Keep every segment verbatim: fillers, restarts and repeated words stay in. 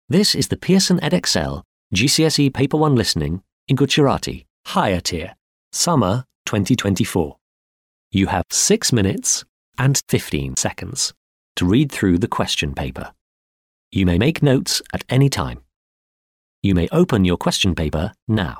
This is the Pearson Edexcel G C S E Paper one Listening in Gujarati, Higher Tier, Summer twenty twenty-four. You have six minutes and fifteen seconds to read through the question paper. You may make notes at any time. You may open your question paper now.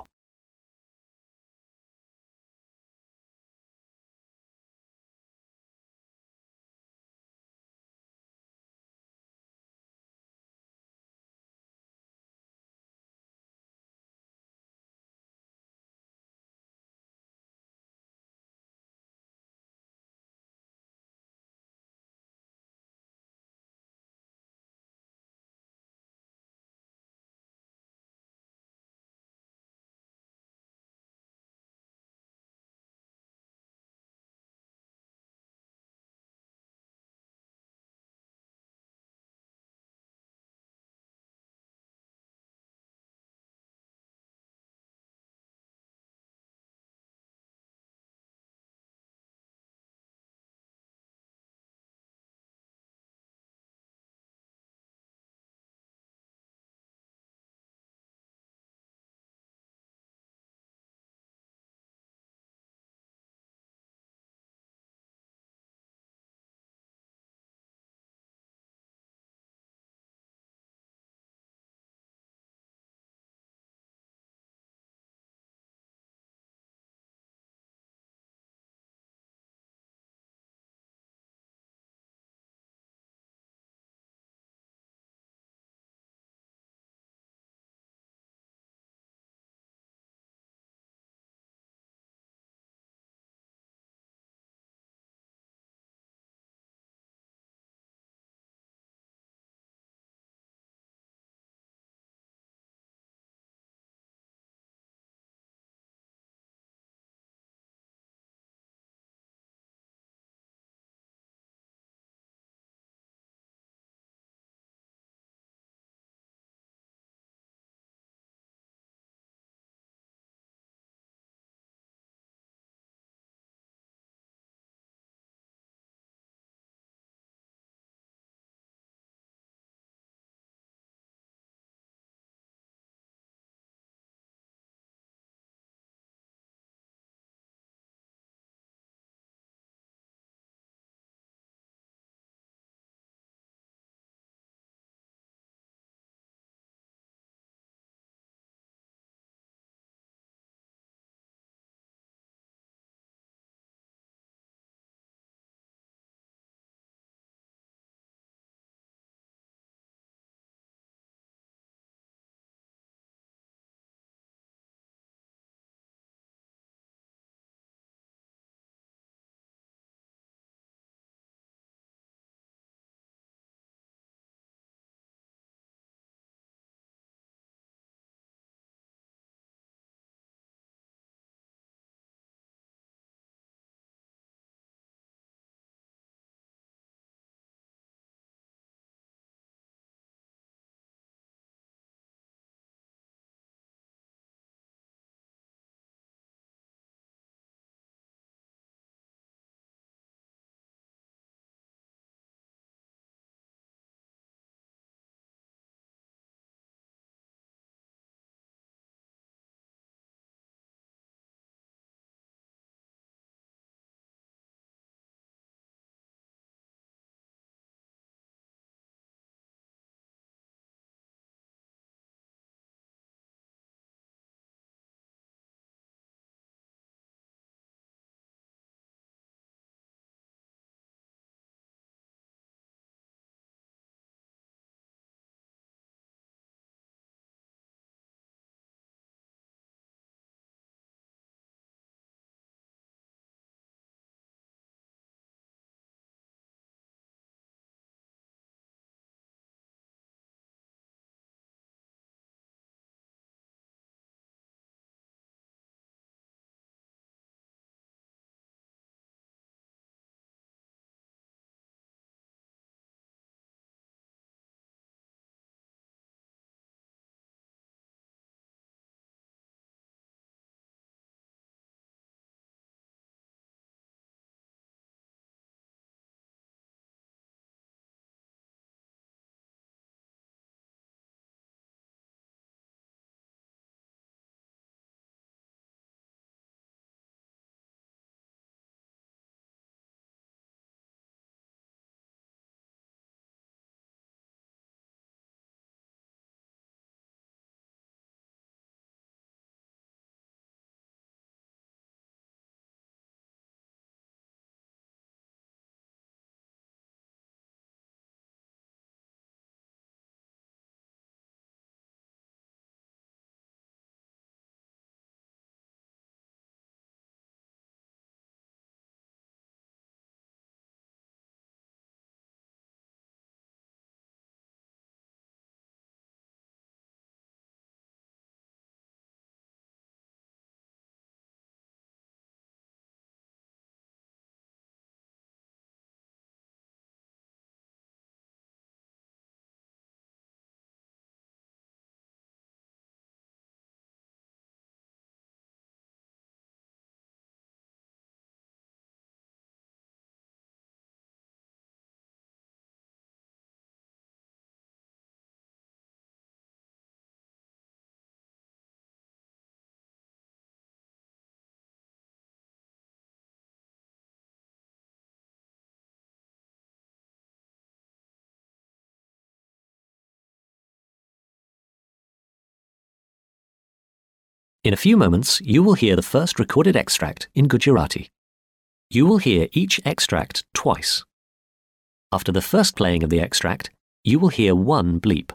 In a few moments, you will hear the first recorded extract in Gujarati. You will hear each extract twice. After the first playing of the extract, you will hear one bleep.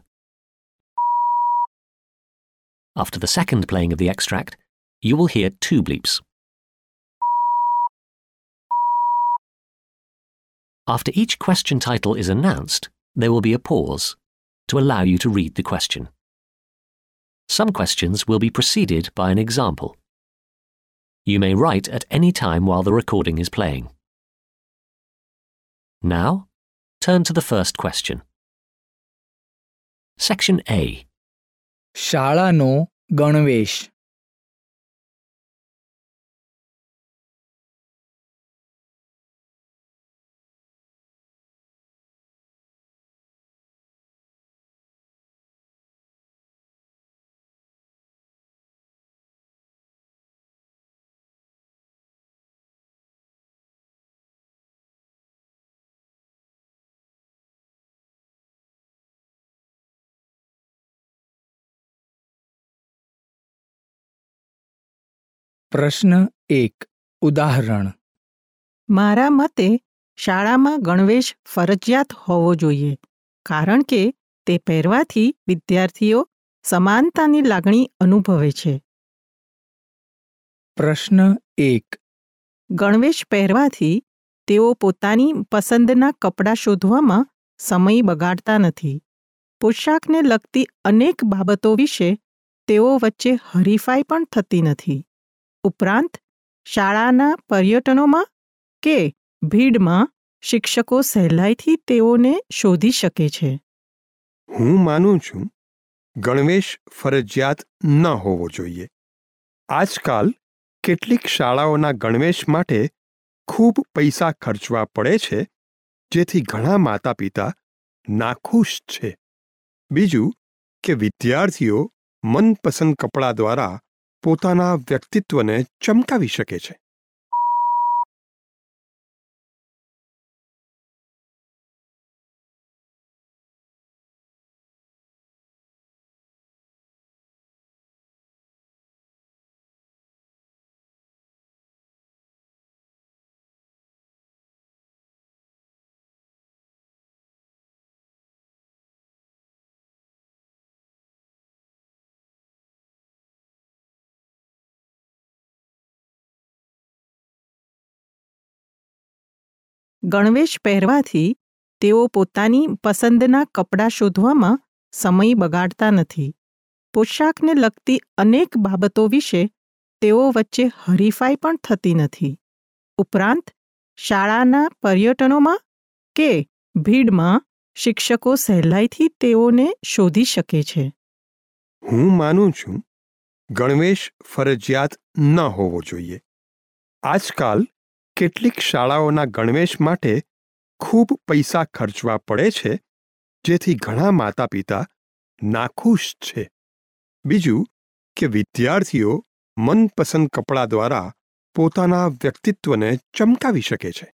After the second playing of the extract, you will hear two bleeps. After each question title is announced, there will be a pause to allow you to read the question. Some questions will be preceded by an example. You may write at any time while the recording is playing. Now, turn to the first question. Section A. શાળાનો ગણવેશ. પ્રશ્ન એક. ઉદાહરણ. મારા મતે શાળામાં ગણવેશ ફરજિયાત હોવો જોઈએ કારણ કે તે પહેરવાથી વિદ્યાર્થીઓ સમાનતાની લાગણી અનુભવે છે. પ્રશ્ન એક. ગણવેશ પહેરવાથી તેઓ પોતાની પસંદના કપડાં શોધવામાં સમય બગાડતા નથી. પોશાકને લગતી અનેક બાબતો વિશે તેઓ વચ્ચે હરીફાઈ પણ થતી નથી. ઉપરાંત શાળાના પર્યટનોમાં કે ભીડમાં શિક્ષકો સહેલાઈથી તેઓને શોધી શકે છે. હું માનું છું ગણવેશ ફરજિયાત ન હોવો જોઈએ. આજકાલ કેટલીક શાળાઓના ગણવેશ માટે ખૂબ પૈસા ખર્ચવા પડે છે, જેથી ઘણા માતા પિતા નાખુશ છે. બીજું કે વિદ્યાર્થીઓ મનપસંદ કપડાં દ્વારા પોતાના વ્યક્તિત્વને ચમકાવી શકે છે. ગણવેશ પહેરવાથી તેઓ પોતાની પસંદના કપડાં શોધવામાં સમય બગાડતા નથી. પોશાકને લગતી અનેક બાબતો વિશે તેઓ વચ્ચે હરીફાઈ પણ થતી નથી. ઉપરાંત શાળાના પર્યટનોમાં કે ભીડમાં શિક્ષકો સહેલાઈથી તેઓને શોધી શકે છે. હું માનું છું ગણવેશ ફરજિયાત ન હોવો જોઈએ. આજકાલ કેટલીક શાળાઓના ગણવેશ માટે ખૂબ પૈસા ખર્ચવા પડે છે, જેથી ઘણા માતા પિતા નાખુશ છે. બીજું કે વિદ્યાર્થીઓ મનપસંદ કપડાં દ્વારા પોતાના વ્યક્તિત્વને ચમકાવી શકે છે.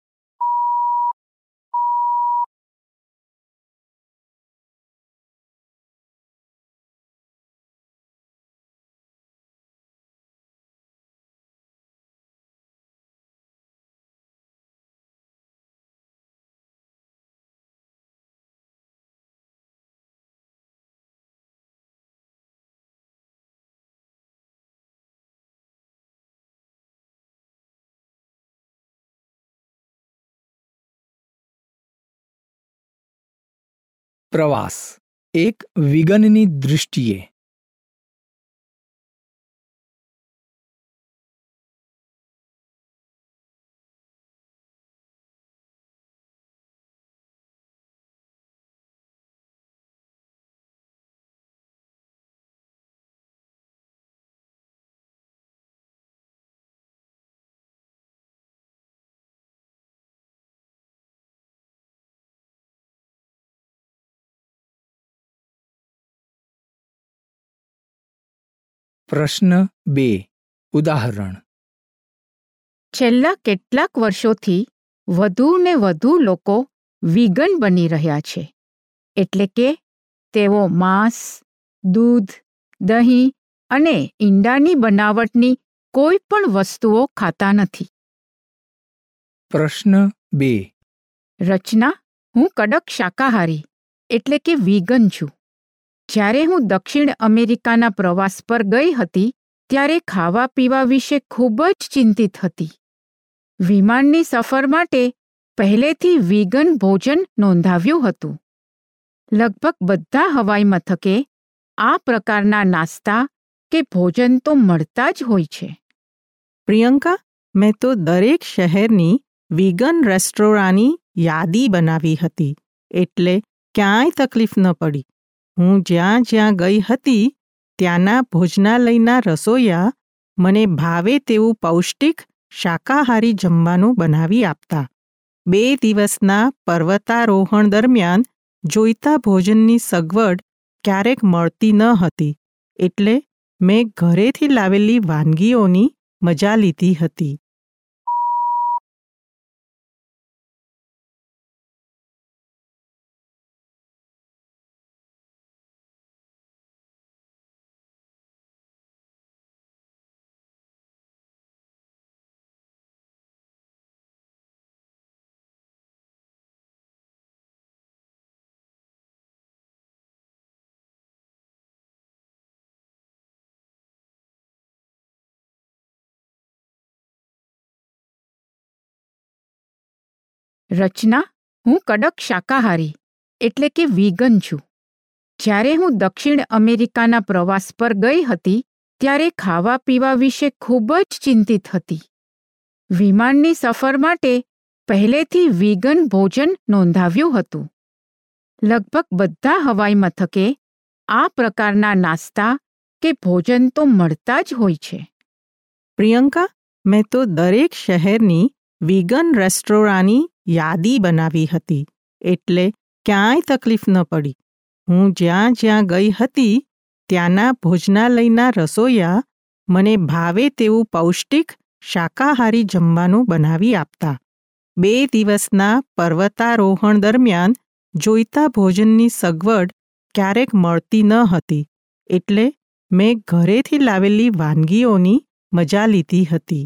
પ્રવાસ. એક વિગનની દૃષ્ટિએ. પ્રશ્ન બે. ઉદાહરણ. છેલ્લા કેટલાક વર્ષોથી વધુ ને વધુ લોકો વિગન બની રહ્યા છે, એટલે કે તેઓ માંસ, દૂધ, દહીં અને ઈંડાની બનાવટની કોઈ પણ વસ્તુઓ ખાતા નથી. પ્રશ્ન બે. રચના: હું કડક શાકાહારી એટલે કે વીગન છું. જ્યારે હું દક્ષિણ અમેરિકાના પ્રવાસ પર ગઈ હતી ત્યારે ખાવા પીવા વિશે ખૂબ જ ચિંતિત હતી. વિમાનની સફર માટે પહેલેથી વીગન ભોજન નોંધાવ્યું હતું. લગભગ બધા હવાઈ મથકે આ પ્રકારના નાસ્તા કે ભોજન તો મળતા જ હોય છે. પ્રિયંકા, મેં તો દરેક શહેરની વીગન રેસ્ટોરાંની યાદી બનાવી હતી, એટલે ક્યાંય તકલીફ ન પડી. હું જ્યાં જ્યાં ગઈ હતી ત્યાંના ભોજનાલયના રસોઈયા મને ભાવે તેવું પૌષ્ટિક શાકાહારી જમવાનું બનાવી આપતા. બે દિવસના પર્વતારોહણ દરમિયાન જોઈતા ભોજનની સગવડ ક્યારેક મળતી ન હતી, એટલે મેં ઘરેથી લાવેલી વાનગીઓની મજા લીધી હતી. રચના: હું કડક શાકાહારી એટલે કે વીગન છું. જ્યારે હું દક્ષિણ અમેરિકાના પ્રવાસ પર ગઈ હતી ત્યારે ખાવા પીવા વિશે ખૂબ જ ચિંતિત હતી. વિમાનની સફર માટે પહેલેથી વીગન ભોજન નોંધાવ્યું હતું. લગભગ બધા હવાઈ મથકે આ પ્રકારના નાસ્તા કે ભોજન તો મળતા જ હોય છે. પ્રિયંકા, મેં તો દરેક શહેરની વીગન રેસ્ટોરાંની યાદી બનાવી હતી, એટલે ક્યાંય તકલીફ ન પડી. હું જ્યાં જ્યાં ગઈ હતી ત્યાંના ભોજનાલયના રસોઈયા મને ભાવે તેવું પૌષ્ટિક શાકાહારી જમવાનું બનાવી આપતા. બે દિવસના પર્વતારોહણ દરમિયાન જોઈતા ભોજનની સગવડ ક્યારેક મળતી ન હતી, એટલે મેં ઘરેથી લાવેલી વાનગીઓની મજા લીધી હતી.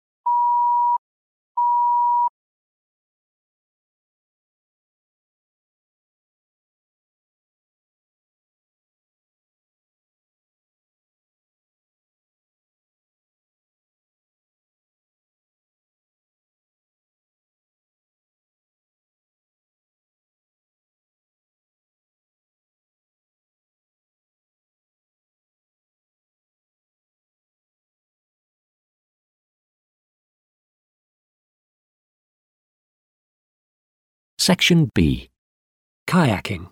Section B. Kayaking.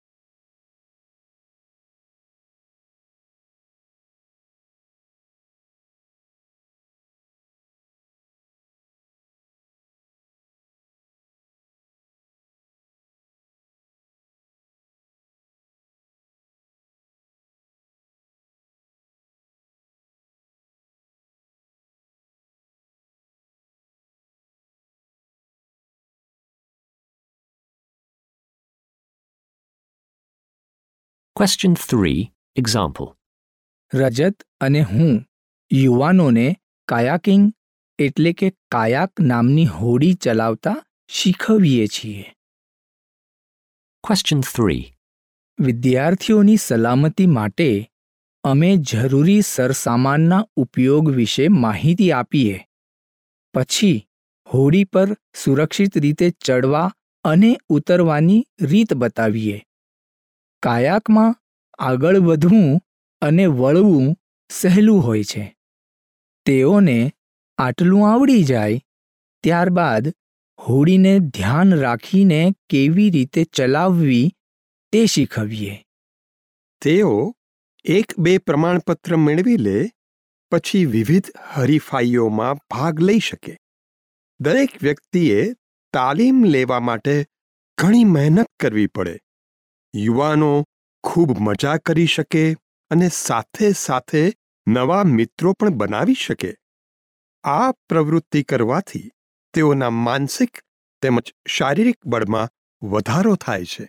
Question three. Example. રજત અને હું યુવાનોને કાયાકિંગ એટલે કે કાયાક નામની હોડી ચલાવતા શીખવીએ છીએ. Question three. વિદ્યાર્થીઓની સલામતી માટે અમે જરૂરી સરસામાનના ઉપયોગ વિશે માહિતી આપીએ. પછી હોડી પર સુરક્ષિત રીતે ચડવા અને ઉતરવાની રીત બતાવીએ. કાયાકમાં આગળ વધવું અને વળવું સહેલું હોય છે. તેઓને આટલું આવડી જાય ત્યારબાદ હોડીને ધ્યાન રાખીને કેવી રીતે ચલાવવી તે શીખવીએ. તેઓ એક બે પ્રમાણપત્ર મેળવી લે પછી વિવિધ હરીફાઈઓમાં ભાગ લઈ શકે. દરેક વ્યક્તિએ તાલીમ લેવા માટે ઘણી મહેનત કરવી પડે. યુવાનો ખૂબ મજા કરી શકે અને સાથે સાથે નવા મિત્રો પણ બનાવી શકે. આ પ્રવૃત્તિ કરવાથી તેઓના માનસિક તેમજ શારીરિક બળમાં વધારો થાય છે.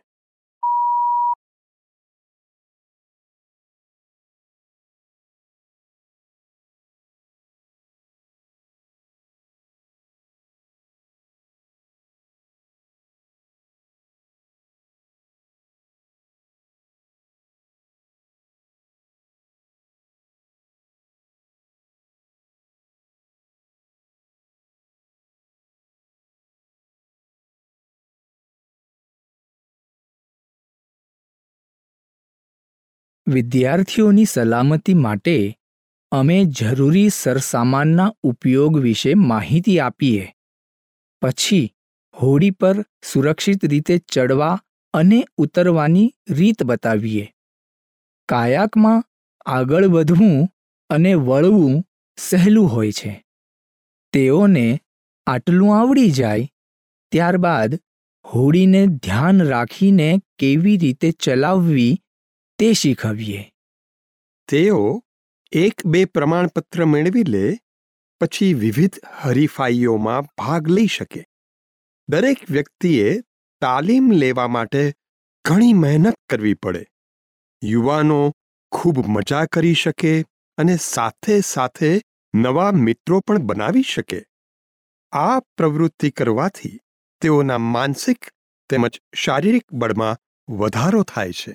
વિદ્યાર્થીઓની સલામતી માટે અમે જરૂરી સરસામાનના ઉપયોગ વિશે માહિતી આપીએ. પછી હોડી પર સુરક્ષિત રીતે ચડવા અને ઉતરવાની રીત બતાવીએ. કાયાકમાં આગળ વધવું અને વળવું સહેલું હોય છે. તેઓને આટલું આવડી જાય ત્યારબાદ હોડીને ધ્યાન રાખીને કેવી રીતે ચલાવવી તે શીખવીએ. તેઓ એક બે પ્રમાણપત્ર મેળવી લે પછી વિવિધ હરીફાઈઓમાં ભાગ લઈ શકે. દરેક વ્યક્તિએ તાલીમ લેવા માટે ઘણી મહેનત કરવી પડે. યુવાનો ખૂબ મજા કરી શકે અને સાથે સાથે નવા મિત્રો પણ બનાવી શકે. આ પ્રવૃત્તિ કરવાથી તેઓના માનસિક તેમજ શારીરિક બળમાં વધારો થાય છે.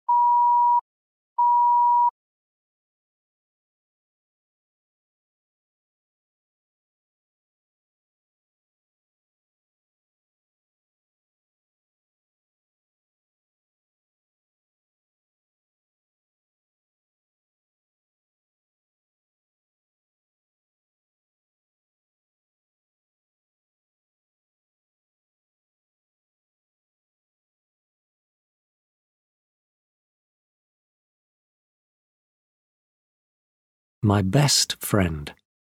My best friend.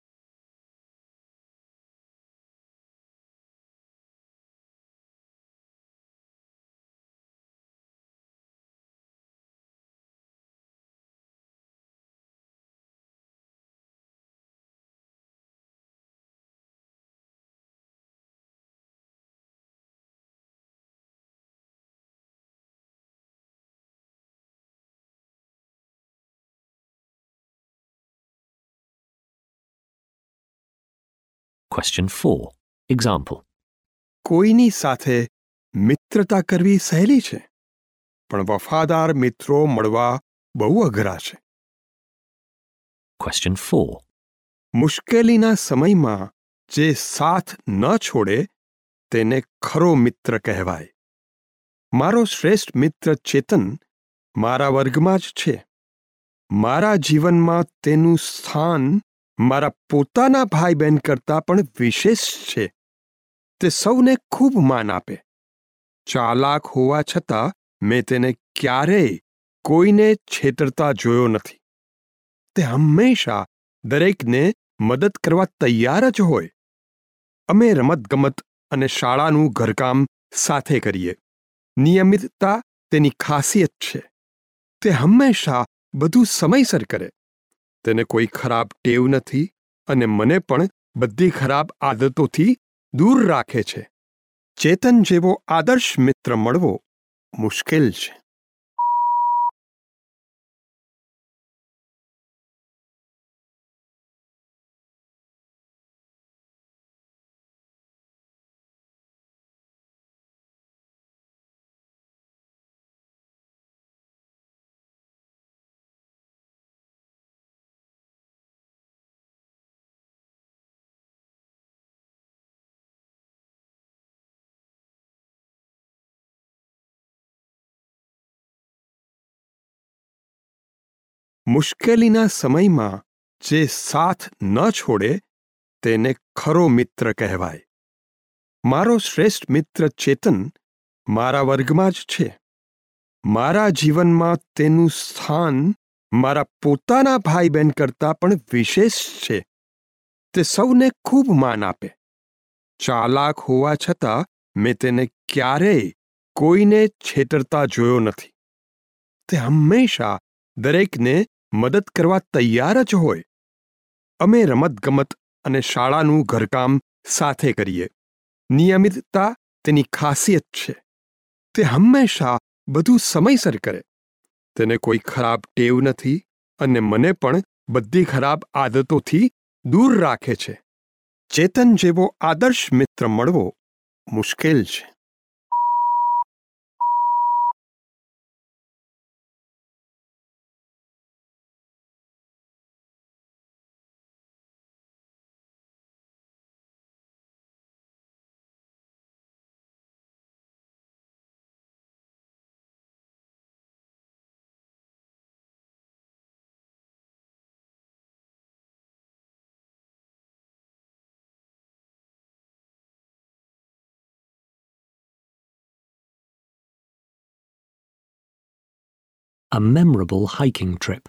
Question four. Example. કોઈની સાથે મિત્રતા કરવી સહેલી છે, પણ વફાદાર મિત્રો મળવા બહુ અઘરા છે. Question four. મુશ્કેલીના સમયમાં જે સાથ ન છોડે તેને ખરો મિત્ર કહેવાય. મારો શ્રેષ્ઠ મિત્ર ચેતન મારા વર્ગમાં જ છે. મારા જીવનમાં તેનું સ્થાન મારા પોતાના ભાઈ બહેન કરતાં પણ વિશેષ છે. તે સૌને ખૂબ માન આપે. ચાલાક હોવા છતાં મેં તેને ક્યારેય કોઈને છેતરતા જોયો નથી. તે હંમેશા દરેકને મદદ કરવા તૈયાર જ હોય. અમે રમતગમત અને શાળાનું ઘરકામ સાથે કરીએ. નિયમિતતા તેની ખાસિયત છે. તે હંમેશા બધું સમયસર કરે. તેને કોઈ ખરાબ ટેવ નથી અને મને પણ બધી ખરાબ આદતોથી દૂર રાખે છે. ચેતન જેવો આદર્શ મિત્ર મળવો મુશ્કેલ છે. મુશ્કેલીના સમયમાં જે સાથ ન છોડે તેને ખરો મિત્ર કહેવાય. મારો શ્રેષ્ઠ મિત્ર ચેતન મારા વર્ગમાં જ છે. મારા જીવનમાં તેનું સ્થાન મારા પોતાના ભાઈ બહેન કરતાં પણ વિશેષ છે. તે સૌને ખૂબ માન આપે. ચાલાક હોવા છતાં મેં તેને ક્યારેય કોઈને છેતરતા જોયો નથી. તે હંમેશા દરેકને મદદ કરવા તૈયાર જ હોય. અમે રમતગમત અને શાળાનું ઘરકામ સાથે કરીએ. નિયમિતતા તેની ખાસિયત છે. તે હંમેશા બધું સમયસર કરે. તેને કોઈ ખરાબ ટેવ નથી અને મને પણ બધી ખરાબ આદતોથી દૂર રાખે છે. ચેતન જેવો આદર્શ મિત્ર મળવો મુશ્કેલ છે. A memorable hiking trip.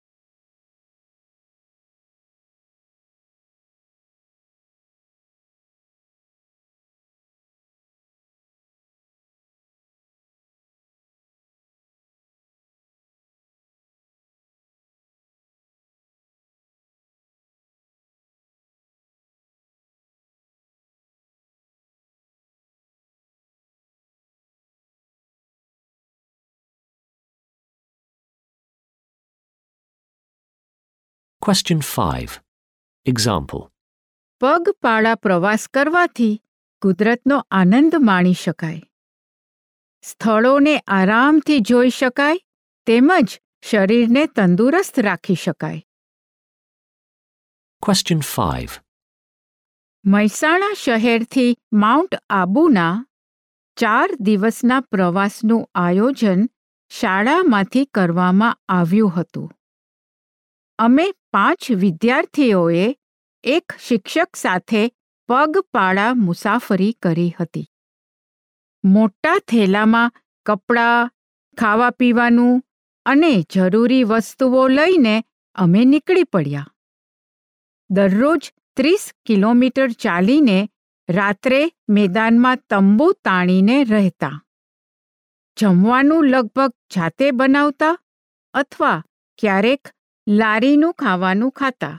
Question five. Example. પગપાળા પ્રવાસ કરવાથી કુદરતનો આનંદ માણી શકાય, સ્થળોને આરામથી જોઈ શકાય તેમજ શરીરને તંદુરસ્ત રાખી શકાય. Question five. મહેસાણા શહેરથી માઉન્ટ આબુના ચાર દિવસના પ્રવાસનું આયોજન શાળામાંથી કરવામાં આવ્યું હતું. અમે પાંચ વિદ્યાર્થીઓએ એક શિક્ષક સાથે પગપાળા મુસાફરી કરી હતી. મોટા થેલામાં કપડાં, ખાવા પીવાનું અને જરૂરી વસ્તુઓ લઈને અમે નીકળી પડ્યા. દરરોજ ત્રીસ કિલોમીટર ચાલીને રાત્રે મેદાનમાં તંબુ તાણીને રહેતા. જમવાનું લગભગ જાતે બનાવતા અથવા ક્યારેક લારીનું ખાવાનું ખાતા.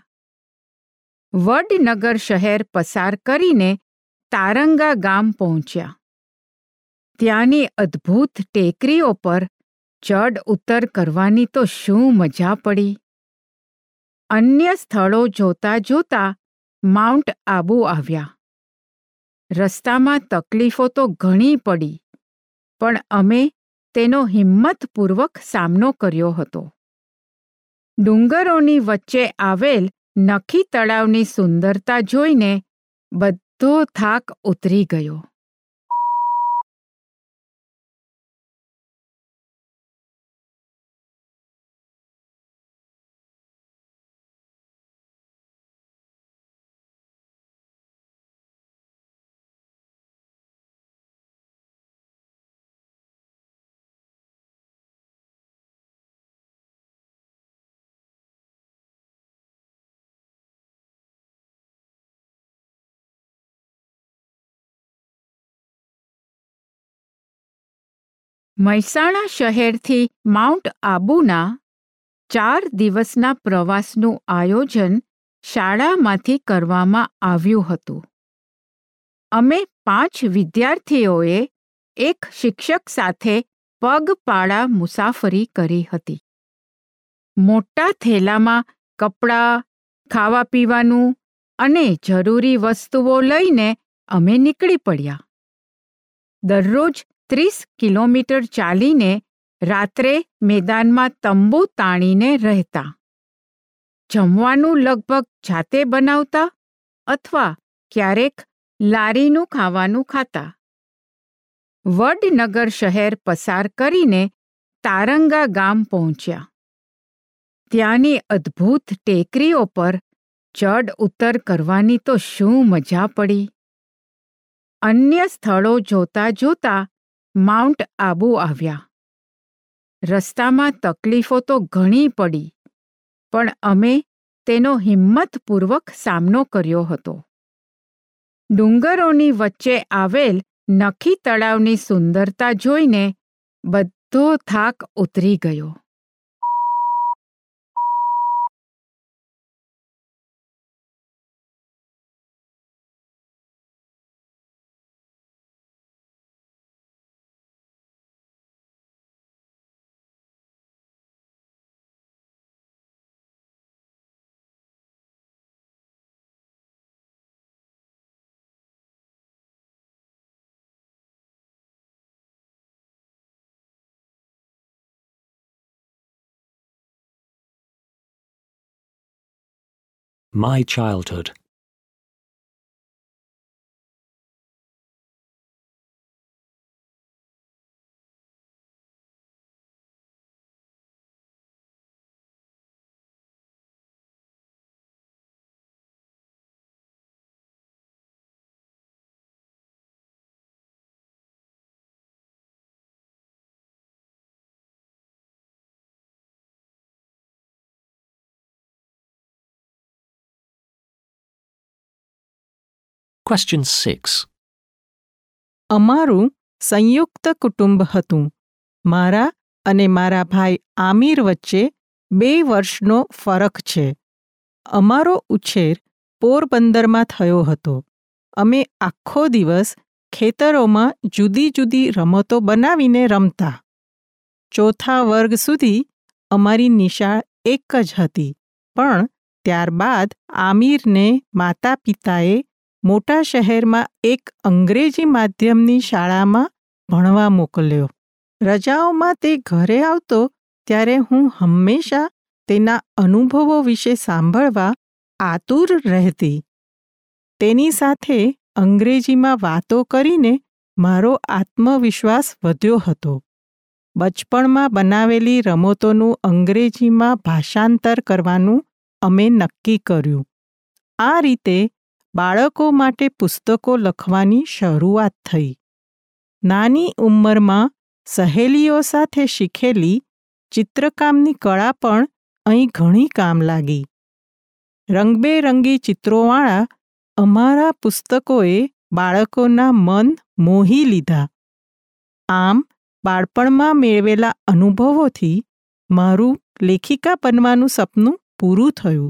વડનગર શહેર પસાર કરીને તારંગા ગામ પહોંચ્યા. ત્યાંની અદ્ભુત ટેકરીઓ પર ચડ ઉતર કરવાની તો શું મજા પડી. અન્ય સ્થળો જોતા જોતા માઉન્ટ આબુ આવ્યા. રસ્તામાં તકલીફો તો ઘણી પડી, પણ અમે તેનો હિંમતપૂર્વક સામનો કર્યો હતો. ડુંગરોની વચ્ચે આવેલ નખી તળાવની સુંદરતા જોઈને બધો થાક ઉતરી ગયો. મહેસાણા શહેરથી માઉન્ટ આબુના ચાર દિવસના પ્રવાસનું આયોજન શાળામાંથી કરવામાં આવ્યું હતું. અમે પાંચ વિદ્યાર્થીઓએ એક શિક્ષક સાથે પગપાળા મુસાફરી કરી હતી. મોટા થેલામાં કપડાં, ખાવા પીવાનું અને જરૂરી વસ્તુઓ લઈને અમે નીકળી પડ્યા. દરરોજ ત્રીસ કિલોમીટર ચાલીને રાત્રે મેદાનમાં તંબુ તાણીને રહેતા. જમવાનું લગભગ જાતે બનાવતા અથવા ક્યારેક લારીનું ખાવાનું ખાતા. વડનગર શહેર પસાર કરીને તારંગા ગામ પહોંચ્યા. ત્યાંની અદ્ભુત ટેકરીઓ પર ચડ ઉતર કરવાની તો શું મજા પડી. અન્ય સ્થળો જોતા જોતા માઉન્ટ આબુ આવ્યા. રસ્તામાં તકલીફો તો ઘણી પડી, પણ અમે તેનો હિંમતપૂર્વક સામનો કર્યો હતો. ડુંગરોની વચ્ચે આવેલ નખી તળાવની સુંદરતા જોઈને બધો થાક ઉતરી ગયો. My childhood. Question six. અમારું સંયુક્ત કુટુંબ હતું. મારા અને મારા ભાઈ આમિર વચ્ચે બે વર્ષનો ફરક છે. અમારો ઉછેર પોરબંદરમાં થયો હતો. અમે આખો દિવસ ખેતરોમાં જુદી જુદી રમતો બનાવીને રમતા. ચોથા વર્ગ સુધી અમારી નિશાળ એક જ હતી, પણ ત્યારબાદ આમિરને માતા પિતાએ મોટા શહેરમાં એક અંગ્રેજી માધ્યમની શાળામાં ભણવા મોકલ્યો. રજાઓમાં તે ઘરે આવતો ત્યારે હું હંમેશા તેના અનુભવો વિશે સાંભળવા આતુર રહેતી. તેની સાથે અંગ્રેજીમાં વાતો કરીને મારો આત્મવિશ્વાસ વધ્યો હતો. બચપણમાં બનાવેલી રમતોનું અંગ્રેજીમાં ભાષાંતર કરવાનું અમે નક્કી કર્યું. આ રીતે બાળકો માટે પુસ્તકો લખવાની શરૂઆત થઈ. નાની ઉંમરમાં સહેલીઓ સાથે શીખેલી ચિત્રકામની કળા પણ અહીં ઘણી કામ લાગી. રંગબેરંગી ચિત્રોવાળા અમારા પુસ્તકોએ બાળકોના મન મોહી લીધા. આમ બાળપણમાં મેળવેલા અનુભવોથી મારું લેખિકા બનવાનું સપનું પૂરું થયું.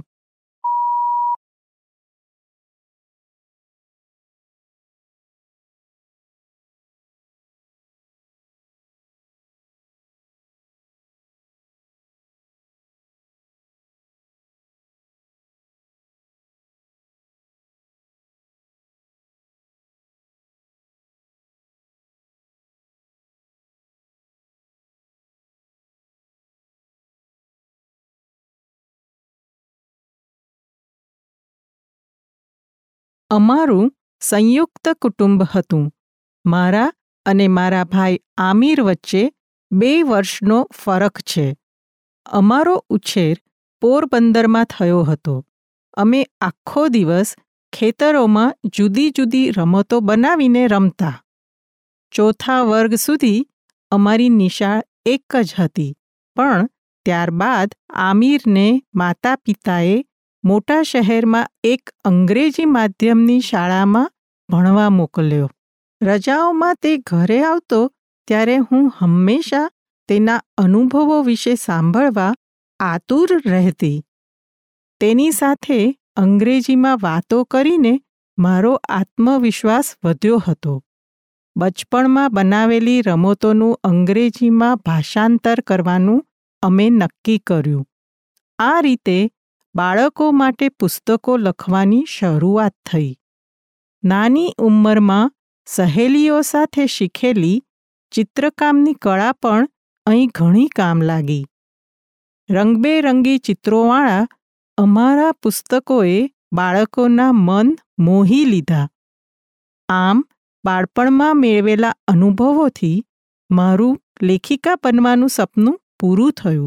અમારું સંયુક્ત કુટુંબ હતું. મારા અને મારા ભાઈ આમિર વચ્ચે બે વર્ષનો ફરક છે. અમારો ઉછેર પોરબંદરમાં થયો હતો. અમે આખો દિવસ ખેતરોમાં જુદી જુદી રમતો બનાવીને રમતા. ચોથા વર્ગ સુધી અમારી નિશાળ એક જ હતી, પણ ત્યારબાદ આમિરને માતા પિતાએ મોટા શહેરમાં એક અંગ્રેજી માધ્યમની શાળામાં ભણવા મોકલ્યો. રજાઓમાં તે ઘરે આવતો ત્યારે હું હંમેશા તેના અનુભવો વિશે સાંભળવા આતુર રહેતી. તેની સાથે અંગ્રેજીમાં વાતો કરીને મારો આત્મવિશ્વાસ વધ્યો હતો. બચપણમાં બનાવેલી રમતોનું અંગ્રેજીમાં ભાષાંતર કરવાનું અમે નક્કી કર્યું. આ રીતે બાળકો માટે પુસ્તકો લખવાની શરૂઆત થઈ. નાની ઉંમરમાં સહેલીઓ સાથે શીખેલી ચિત્રકામની કળા પણ અહીં ઘણી કામ લાગી. રંગબેરંગી ચિત્રોવાળા અમારા પુસ્તકોએ બાળકોના મન મોહી લીધા. આમ બાળપણમાં મેળવેલા અનુભવોથી મારું લેખિકા બનવાનું સપનું પૂરું થયું.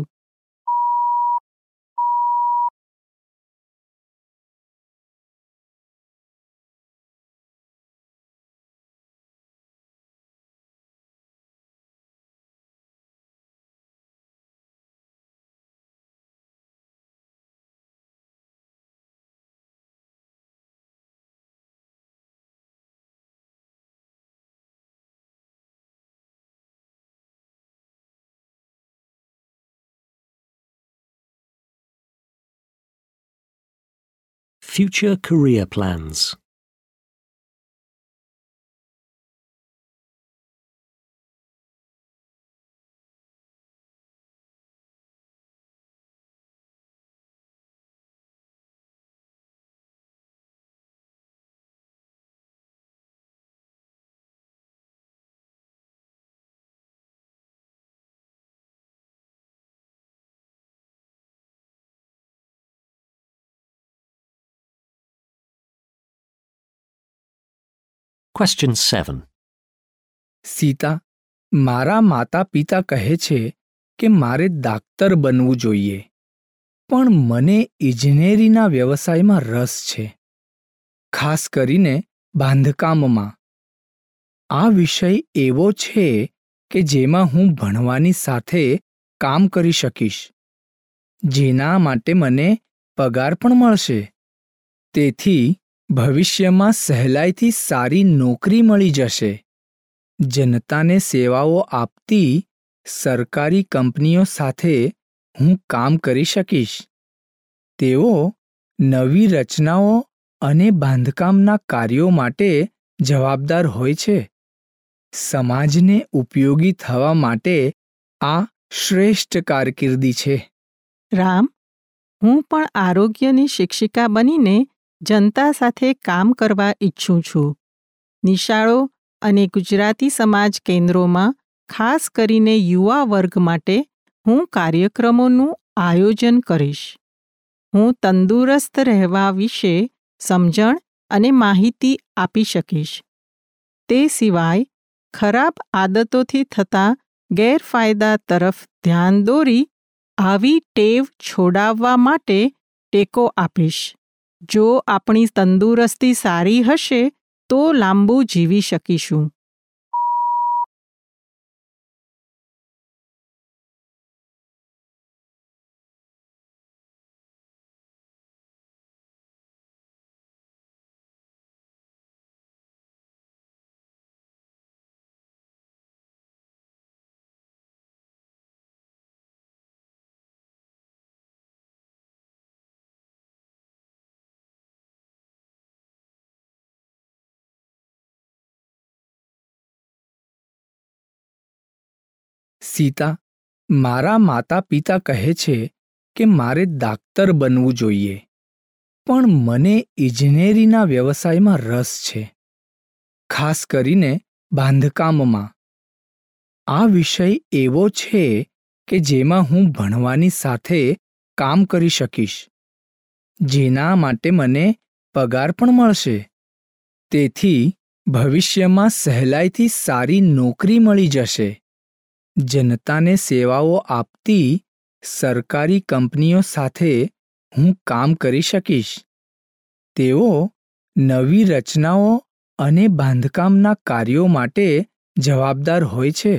Future career plans. Question seven. Sita, મારા માતા પિતા કહે છે કે મારે દાક્તર બનવું જોઈએ, પણ મને ઇજનેરીના વ્યવસાયમાં રસ છે, ખાસ કરીને બાંધકામમાં. આ વિષય એવો છે કે જેમાં હું ભણવાની સાથે કામ કરી શકીશ, જેના માટે મને પગાર પણ મળશે. તેથી ભવિષ્યમાં સહેલાઈથી સારી નોકરી મળી જશે. જનતાને સેવાઓ આપતી સરકારી કંપનીઓ સાથે હું કામ કરી શકીશ. તેઓ નવી રચનાઓ અને બાંધકામના કાર્યો માટે જવાબદાર હોય છે. સમાજને ઉપયોગી થવા માટે આ શ્રેષ્ઠ કારકિર્દી છે. રામ, હું પણ આરોગ્યની શિક્ષિકા બનીને જનતા સાથે કામ કરવા ઈચ્છું છું. નિશાળો અને ગુજરાતી સમાજ કેન્દ્રોમાં ખાસ કરીને યુવા વર્ગ માટે હું કાર્યક્રમોનું આયોજન કરીશ. હું તંદુરસ્ત રહેવા વિશે સમજણ અને માહિતી આપી શકીશ. તે સિવાય ખરાબ આદતોથી થતા ગેરફાયદા તરફ ધ્યાન દોરી આવી ટેવ છોડાવવા માટે ટેકો આપીશ. જો આપણી તંદુરસ્તી સારી હશે તો લાંબુ જીવી શકીશું. સીતા, મારા માતા પિતા કહે છે કે મારે દાક્તર બનવું જોઈએ, પણ મને ઇજનેરીના વ્યવસાયમાં રસ છે, ખાસ કરીને બાંધકામમાં. આ વિષય એવો છે કે જેમાં હું ભણવાની સાથે કામ કરી શકીશ, જેના માટે મને પગાર પણ મળશે. તેથી ભવિષ્યમાં સહેલાઈથી સારી નોકરી મળી જશે. જનતાને સેવાઓ આપતી સરકારી કંપનીઓ સાથે હું કામ કરી શકીશ. તેઓ નવી રચનાઓ અને બાંધકામના કાર્યો માટે જવાબદાર હોય છે.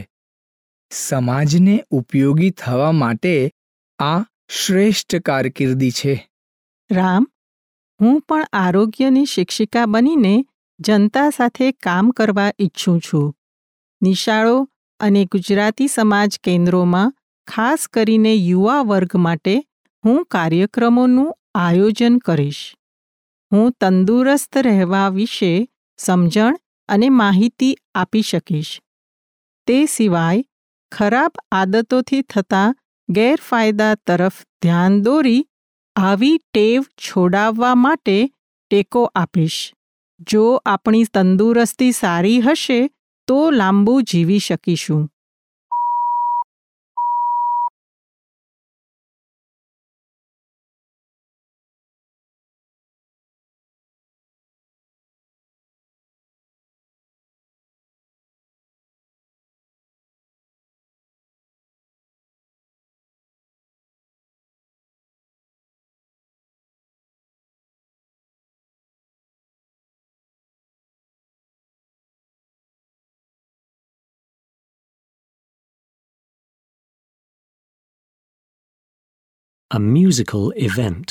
સમાજને ઉપયોગી થવા માટે આ શ્રેષ્ઠ કારકિર્દી છે. રામ, હું પણ આરોગ્યની શિક્ષિકા બનીને જનતા સાથે કામ કરવા ઈચ્છું છું. નિશાળો અને ગુજરાતી સમાજ કેન્દ્રોમાં ખાસ કરીને યુવા વર્ગ માટે હું કાર્યક્રમોનું આયોજન કરીશ. હું તંદુરસ્ત રહેવા વિશે સમજણ અને માહિતી આપી શકીશ. તે સિવાય ખરાબ આદતોથી થતા ગેરફાયદા તરફ ધ્યાન દોરી આવી ટેવ છોડાવવા માટે ટેકો આપીશ. જો આપણી તંદુરસ્તી સારી હશે તો લાંબુ જીવી શકીશું. A musical event.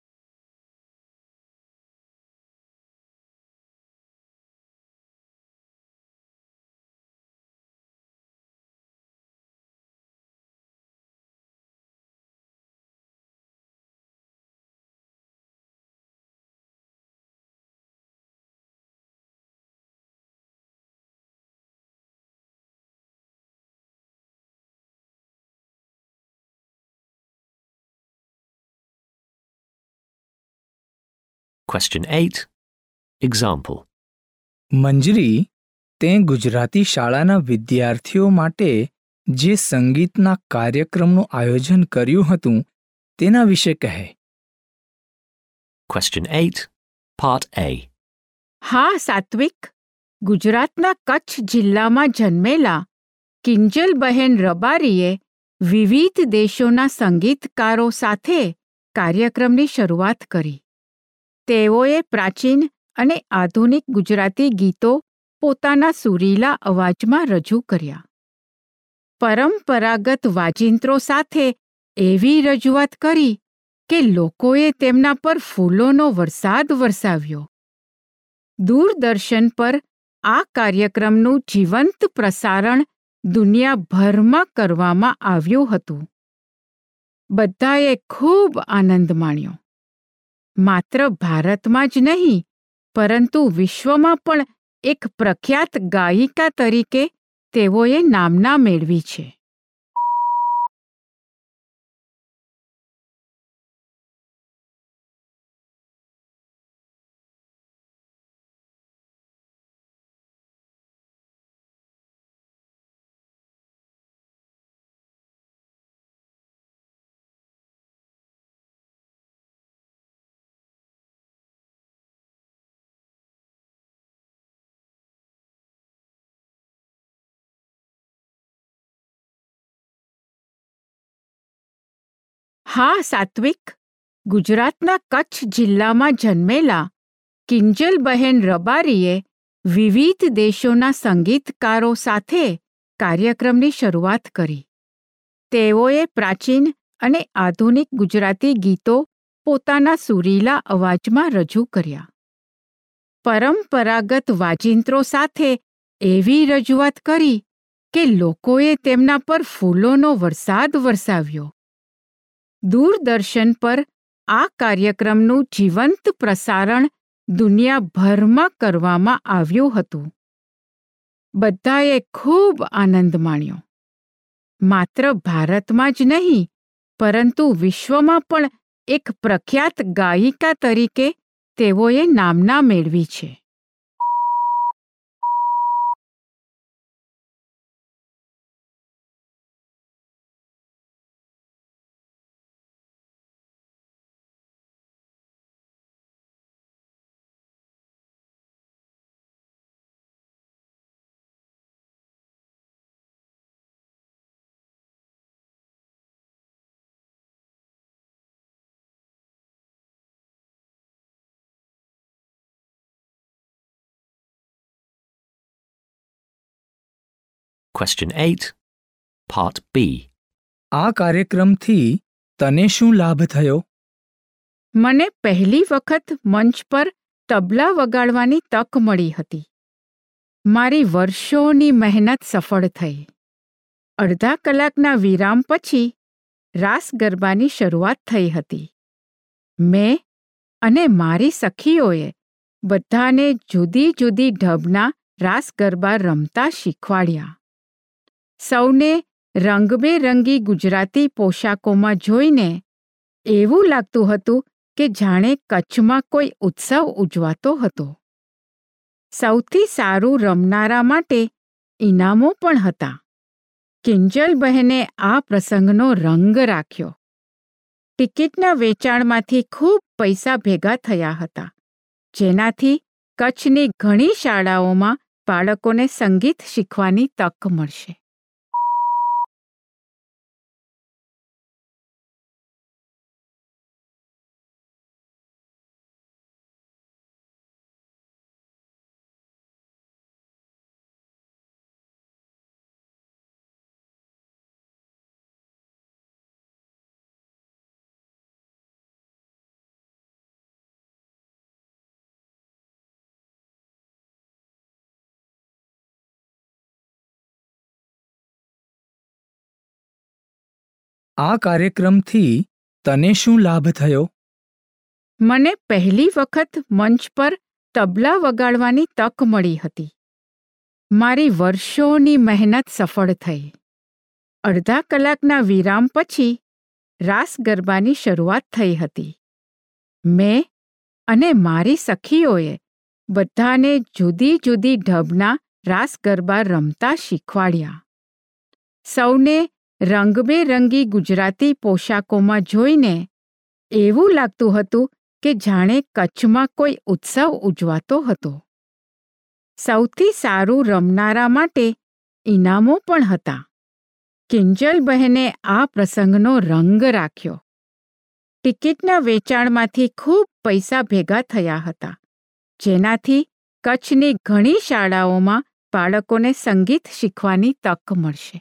Question eight. Example. મંજરી, તે ગુજરાતી શાળાના વિદ્યાર્થીઓ માટે જે સંગીતના કાર્યક્રમનું આયોજન કર્યું હતું તેના વિશે કહે. Question eight. Part A. હા સાત્વિક, ગુજરાતના કચ્છ જિલ્લામાં જન્મેલા કિંજલબહેન રબારીએ વિવિધ દેશોના સંગીતકારો સાથે કાર્યક્રમની શરૂઆત કરી. તેઓએ પ્રાચીન અને આધુનિક ગુજરાતી ગીતો પોતાના સુરીલા અવાજમાં રજૂ કર્યા. પરંપરાગત વાજિંત્રો સાથે એવી રજૂઆત કરી કે લોકોએ તેમના પર ફૂલોનો વરસાદ વરસાવ્યો. દૂરદર્શન પર આ કાર્યક્રમનું જીવંત પ્રસારણ દુનિયાભરમાં કરવામાં આવ્યું હતું. બધાએ ખૂબ આનંદ માણ્યો. માત્ર ભારતમાં જ નહીં, પરંતુ વિશ્વમાં પણ એક પ્રખ્યાત ગાયિકા તરીકે તેઓએ નામના મેળવી છે. હા સાત્વિક, ગુજરાતના કચ્છ જિલ્લામાં જન્મેલા કિંજલબહેન રબારીએ વિવિધ દેશોના સંગીતકારો સાથે કાર્યક્રમની શરૂઆત કરી. તેઓએ પ્રાચીન અને આધુનિક ગુજરાતી ગીતો પોતાના સુરીલા અવાજમાં રજૂ કર્યા. પરંપરાગત વાજિંત્રો સાથે એવી રજૂઆત કરી કે લોકોએ તેમના પર ફૂલોનો વરસાદ વરસાવ્યો. દૂરદર્શન પર આ કાર્યક્રમનું જીવંત પ્રસારણ દુનિયાભરમાં કરવામાં આવ્યું હતું. બધાએ ખૂબ આનંદ માણ્યો. માત્ર ભારતમાં જ નહીં, પરંતુ વિશ્વમાં પણ એક પ્રખ્યાત ગાયિકા તરીકે તેઓએ નામના મેળવી છે. Question eight, Part B. આ કાર્યક્રમથી તને શું લાભ થયો? મને પહેલી વખત મંચ પર તબલા વગાડવાની તક મળી હતી. મારી વર્ષોની મહેનત સફળ થઈ. અડધા કલાકના વિરામ પછી રાસ ગરબાની શરૂઆત થઈ હતી. મેં અને મારી સખીઓએ બધાને જુદી જુદી ઢબના રાસ ગરબા રમતા શીખવાડ્યા. સૌને રંગબેરંગી ગુજરાતી પોશાકોમાં જોઈને એવું લાગતું હતું કે જાણે કચ્છમાં કોઈ ઉત્સવ ઉજવાતો હતો. સૌથી સારું રમનારા માટે ઇનામો પણ હતા. કિંજલબહેને આ પ્રસંગનો રંગ રાખ્યો. ટિકિટના વેચાણમાંથી ખૂબ પૈસા ભેગા થયા હતા, જેનાથી કચ્છની ઘણી શાળાઓમાં બાળકોને સંગીત શીખવાની તક મળશે. આ કાર્યક્રમથી તને શું લાભ થયો? મને પહેલી વખત મંચ પર તબલા વગાડવાની તક મળી હતી. મારી વર્ષોની મહેનત સફળ થઈ. અડધા કલાકના વિરામ પછી રાસ ગરબાની શરૂઆત થઈ હતી. મેં અને મારી સખીઓએ બધાને જુદી જુદી ઢબના રાસ ગરબા રમતા શીખવાડ્યા. સૌને રંગબેરંગી ગુજરાતી પોશાકોમાં જોઈને એવું લાગતું હતું કે જાણે કચ્છમાં કોઈ ઉત્સવ ઉજવાતો હતો. સૌથી સારું રમનારા માટે ઇનામો પણ હતા. કિંજલબહેને આ પ્રસંગનો રંગ રાખ્યો. ટિકિટના વેચાણમાંથી ખૂબ પૈસા ભેગા થયા હતા, જેનાથી કચ્છની ઘણી શાળાઓમાં બાળકોને સંગીત શીખવાની તક મળશે.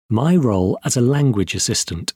My role as a language assistant.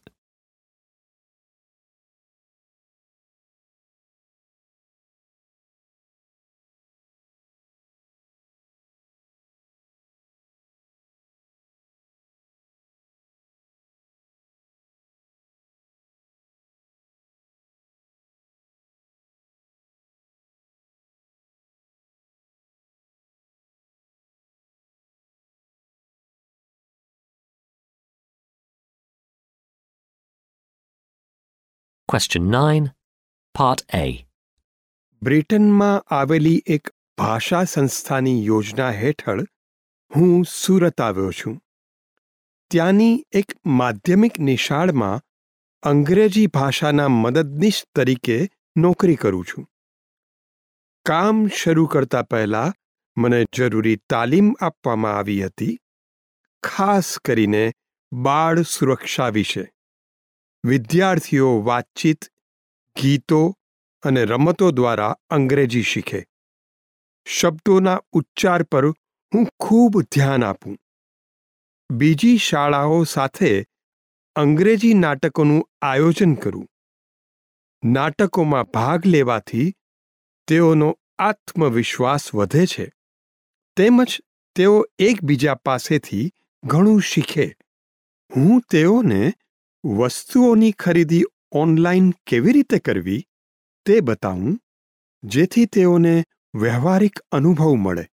Question nine, Part A. બ્રિટનમાં આવેલી એક ભાષા સંસ્થાની યોજના હેઠળ હું સુરત આવ્યો છું. ત્યાંની એક માધ્યમિક નિશાળમાં અંગ્રેજી ભાષાના મદદનીશ તરીકે નોકરી કરું છું. કામ શરૂ કરતા પહેલા મને જરૂરી તાલીમ આપવામાં આવી હતી, ખાસ કરીને બાળ સુરક્ષા વિશે. વિદ્યાર્થીઓ વાતચીત, ગીતો અને રમતો દ્વારા અંગ્રેજી શીખે. શબ્દોના ઉચ્ચાર પર હું ખૂબ ધ્યાન આપું. બીજી શાળાઓ સાથે અંગ્રેજી નાટકોનું આયોજન કરું. નાટકોમાં ભાગ લેવાથી તેઓનો આત્મવિશ્વાસ વધે છે, તેમજ તેઓ એકબીજા પાસેથી ઘણું શીખે. હું તેઓને વસ્તુઓની ખરીદી ઓનલાઈન કેવી રીતે કરવી તે બતાવું, જેથી તેઓને વ્યવહારિક અનુભવ મળે.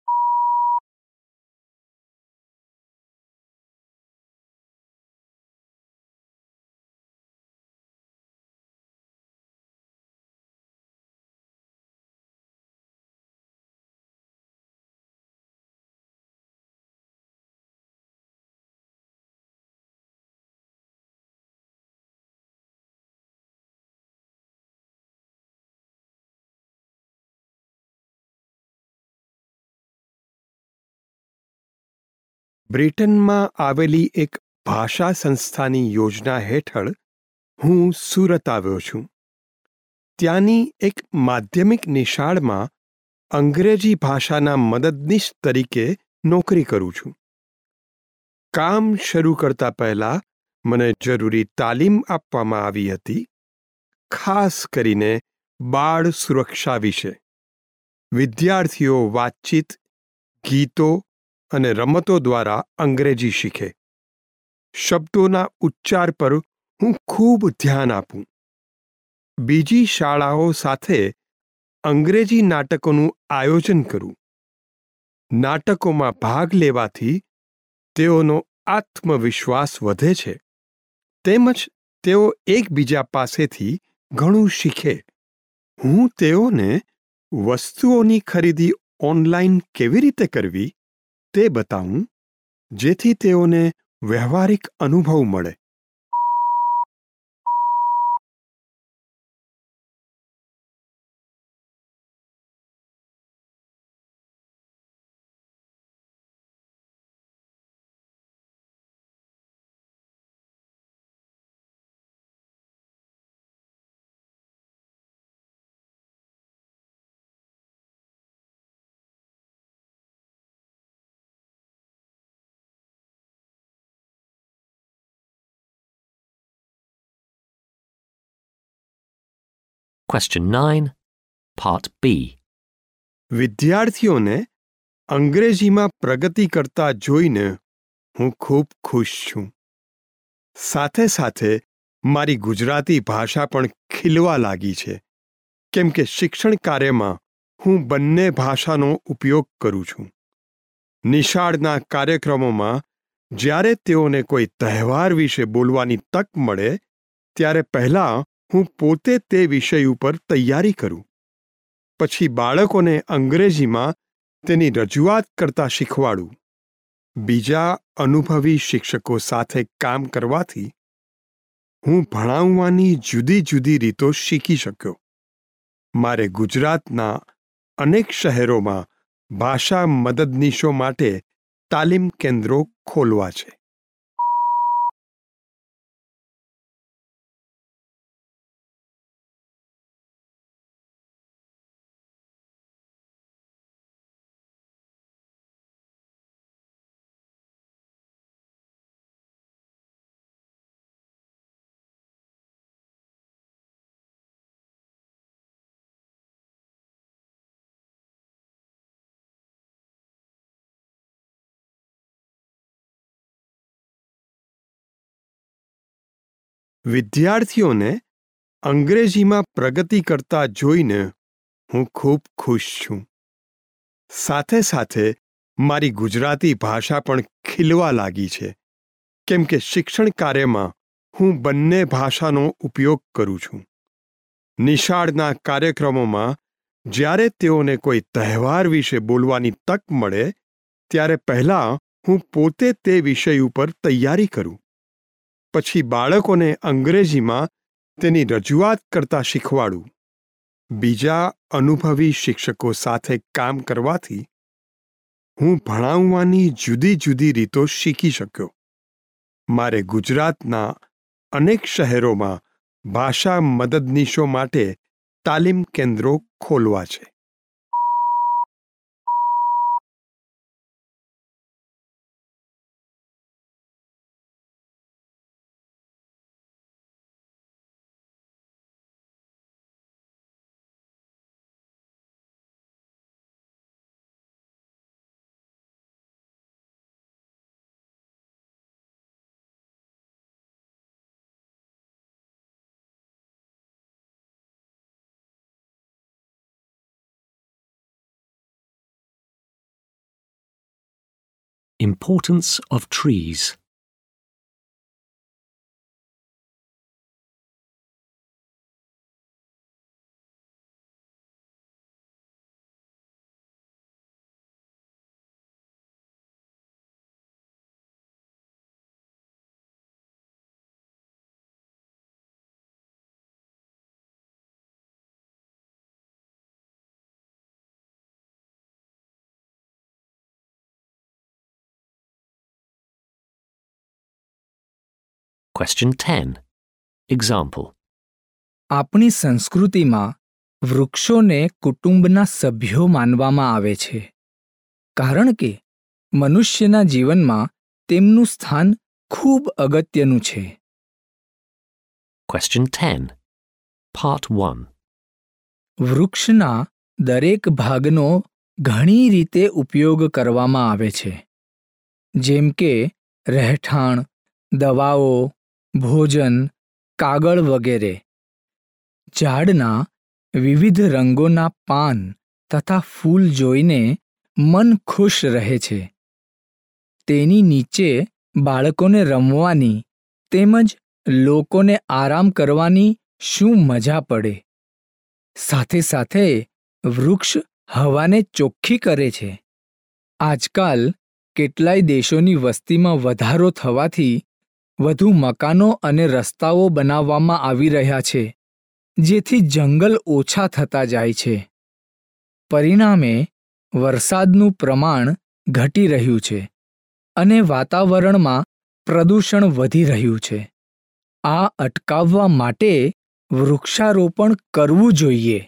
બ્રિટનમાં આવેલી એક ભાષા સંસ્થાની યોજના હેઠળ હું સુરત આવ્યો છું. ત્યાંની એક માધ્યમિક નિશાળમાં અંગ્રેજી ભાષાના મદદનીશ તરીકે નોકરી કરું છું. કામ શરૂ કરતા પહેલા મને જરૂરી તાલીમ આપવામાં આવી હતી, ખાસ કરીને બાળ સુરક્ષા વિશે. વિદ્યાર્થીઓ વાતચીત, ગીતો અને રમતો દ્વારા અંગ્રેજી શીખે. શબ્દોના ઉચ્ચાર પર હું ખૂબ ધ્યાન આપું. બીજી શાળાઓ સાથે અંગ્રેજી નાટકોનું આયોજન કરું. નાટકોમાં ભાગ લેવાથી તેઓનો આત્મવિશ્વાસ વધે છે, તેમજ તેઓ એકબીજા પાસેથી ઘણું શીખે. હું તેઓને વસ્તુઓની ખરીદી ઓનલાઈન કેવી રીતે કરવી તે બતાવું, જેથી તેઓને વ્યવહારિક અનુભવ મળે. Question nine, Part B. વિદ્યાર્થીઓને અંગ્રેજીમાં પ્રગતિ કરતા જોઈને હું ખૂબ ખુશ છું. સાથે સાથે મારી ગુજરાતી ભાષા પણ ખીલવા લાગી છે, કેમ કે શિક્ષણ કાર્યમાં હું બંને ભાષાનો ઉપયોગ કરું છું. નિશાળના કાર્યક્રમોમાં જ્યારે તેઓને કોઈ તહેવાર વિશે બોલવાની તક મળે, ત્યારે પહેલાં હું પોતે તે વિષય ઉપર તૈયારી કરું. પછી બાળકોને અંગ્રેજીમાં તેની રજૂઆત કરતા શીખવાડું. બીજા અનુભવી શિક્ષકો સાથે કામ કરવાથી હું ભણાવવાની જુદી જુદી રીતો શીખી શક્યો. મારે ગુજરાતના અનેક શહેરોમાં ભાષા મદદનીશો માટે તાલીમ કેન્દ્રો ખોલવા છે. વિદ્યાર્થીઓને અંગ્રેજીમાં પ્રગતિ કરતા જોઈને હું ખૂબ ખુશ છું. સાથે સાથે મારી ગુજરાતી ભાષા પણ ખીલવા લાગી છે, કેમ કે શિક્ષણ કાર્યમાં હું બંને ભાષાનો ઉપયોગ કરું છું. નિશાળના કાર્યક્રમોમાં જ્યારે તેઓને કોઈ તહેવાર વિશે બોલવાની તક મળે ત્યારે પહેલાં હું પોતે તે વિષય ઉપર તૈયારી કરું. પછી બાળકોને અંગ્રેજીમાં તેની રજૂઆત કરતા શીખવાડું. બીજા અનુભવી શિક્ષકો સાથે કામ કરવાથી હું ભણાવવાની જુદી જુદી રીતો શીખી શક્યો. મારે ગુજરાતના અનેક શહેરોમાં ભાષા મદદનીશો માટે તાલીમ કેન્દ્રો ખોલવા છે. Importance of trees. Question ten. Example. આપણી સંસ્કૃતિમાં વૃક્ષોને કુટુંબના સભ્યો માનવામાં આવે છે, કારણ કે મનુષ્યના જીવનમાં તેમનું સ્થાન ખૂબ અગત્યનું છે. Question ten. Part one. વૃક્ષના દરેક ભાગનો ઘણી રીતે ઉપયોગ કરવામાં આવે છે, જેમ કે રહેઠાણ, દવાઓ, ભોજન, કાગળ વગેરે. ઝાડના વિવિધ રંગોના પાન તથા ફૂલ જોઈને મન ખુશ રહે છે. તેની નીચે બાળકોને રમવાની તેમજ લોકોને આરામ કરવાની શું મજા પડે. સાથે સાથે વૃક્ષ હવાને ચોખ્ખી કરે છે. આજકાલ કેટલાય દેશોની વસ્તીમાં વધારો થવાથી વધુ મકાનો અને રસ્તાઓ બનાવવામાં આવી રહ્યા છે, જેથી જંગલ ઓછા થતા જાય છે. પરિણામે વરસાદનું પ્રમાણ ઘટી રહ્યું છે અને વાતાવરણમાં પ્રદૂષણ વધી રહ્યું છે. આ અટકાવવા માટે વૃક્ષારોપણ કરવું જોઈએ.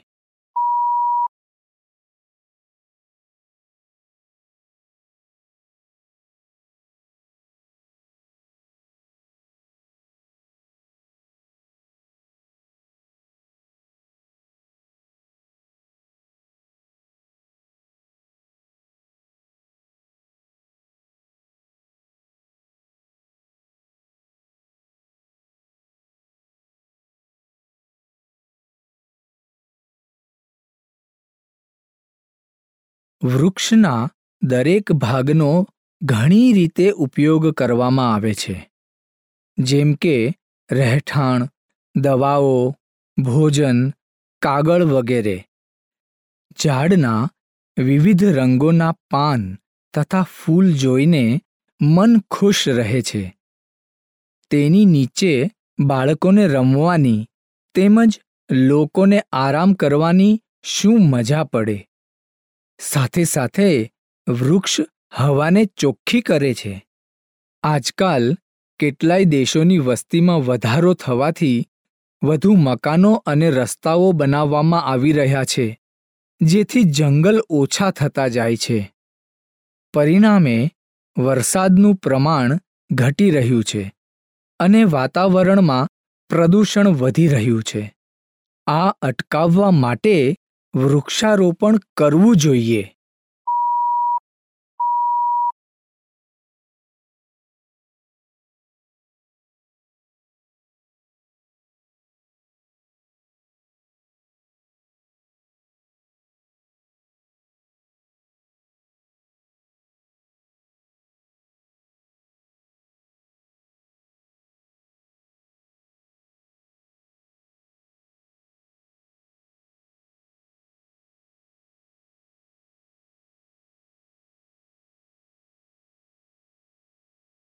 વૃક્ષના દરેક ભાગનો ઘણી રીતે ઉપયોગ કરવામાં આવે છે, જેમ કે રહેઠાણ, દવાઓ, ભોજન, કાગળ વગેરે. ઝાડના વિવિધ રંગોના પાન તથા ફૂલ જોઈને મન ખુશ રહે છે. તેની નીચે બાળકોને રમવાની તેમજ લોકોને આરામ કરવાની શું મજા પડે. સાથે સાથે વૃક્ષ હવાને ચોખ્ખી કરે છે. આજકાલ કેટલાય દેશોની વસ્તીમાં વધારો થવાથી વધુ મકાનો અને રસ્તાઓ બનાવવામાં આવી રહ્યા છે, જેથી જંગલ ઓછા થતા જાય છે. પરિણામે વરસાદનું પ્રમાણ ઘટી રહ્યું છે અને વાતાવરણમાં પ્રદૂષણ વધી રહ્યું છે. આ અટકાવવા માટે વૃક્ષારોપણ કરવું જોઈએ.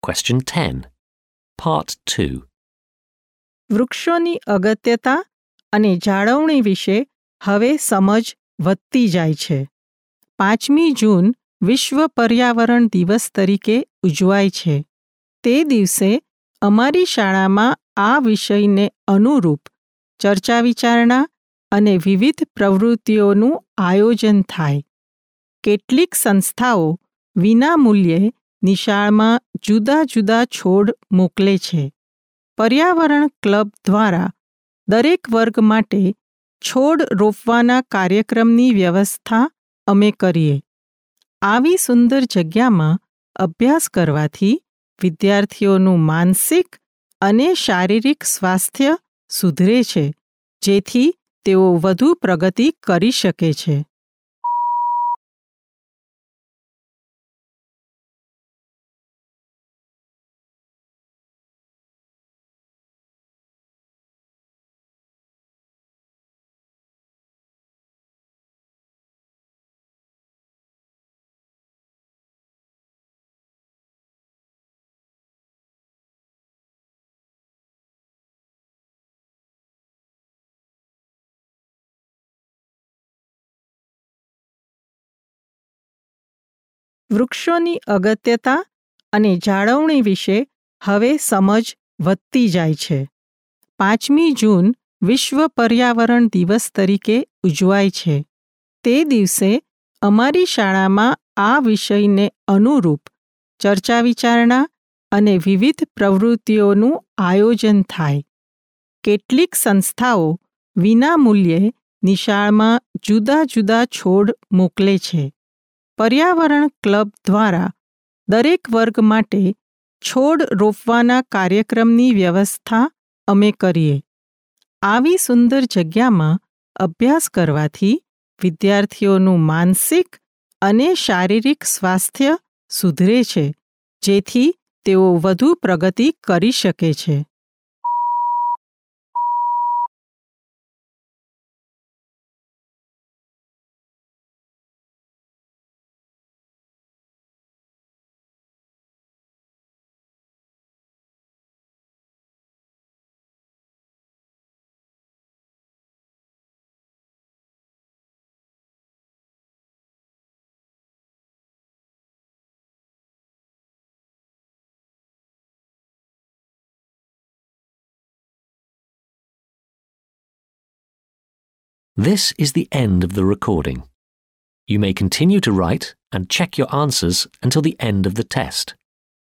Question ten. Part two. વૃક્ષોની અગત્યતા અને જાળવણી વિશે હવે સમજ વધતી જાય છે. પાંચમી જૂન વિશ્વ પર્યાવરણ દિવસ તરીકે ઉજવાય છે. તે દિવસે અમારી શાળામાં આ વિષયને અનુરૂપ ચર્ચા વિચારણા અને વિવિધ પ્રવૃત્તિઓનું આયોજન થાય. કેટલીક સંસ્થાઓ વિનામૂલ્યે નિશાળમાં જુદા જુદા છોડ મોકલે છે. પર્યાવરણ ક્લબ દ્વારા દરેક વર્ગ માટે છોડ રોપવાના કાર્યક્રમની વ્યવસ્થા અમે કરીએ. આવી સુંદર જગ્યામાં અભ્યાસ કરવાથી વિદ્યાર્થીઓનું માનસિક અને શારીરિક સ્વાસ્થ્ય સુધરે છે, જેથી તેઓ વધુ પ્રગતિ કરી શકે છે. વૃક્ષોની અગત્યતા અને જાળવણી વિશે હવે સમજ વધતી જાય છે. પાંચમી જૂન વિશ્વ પર્યાવરણ દિવસ તરીકે ઉજવાય છે. તે દિવસે અમારી શાળામાં આ વિષયને અનુરૂપ ચર્ચા વિચારણા અને વિવિધ પ્રવૃત્તિઓનું આયોજન થાય. કેટલીક સંસ્થાઓ વિનામૂલ્યે નિશાળમાં જુદા જુદા છોડ મોકલે છે. પર્યાવરણ ક્લબ દ્વારા દરેક વર્ગ માટે છોડ રોપવાના કાર્યક્રમની વ્યવસ્થા અમે કરીએ. આવી સુંદર જગ્યામાં અભ્યાસ કરવાથી વિદ્યાર્થીઓનું માનસિક અને શારીરિક સ્વાસ્થ્ય સુધરે છે, જેથી તેઓ વધુ પ્રગતિ કરી શકે છે. This is the end of the recording. You may continue to write and check your answers until the end of the test.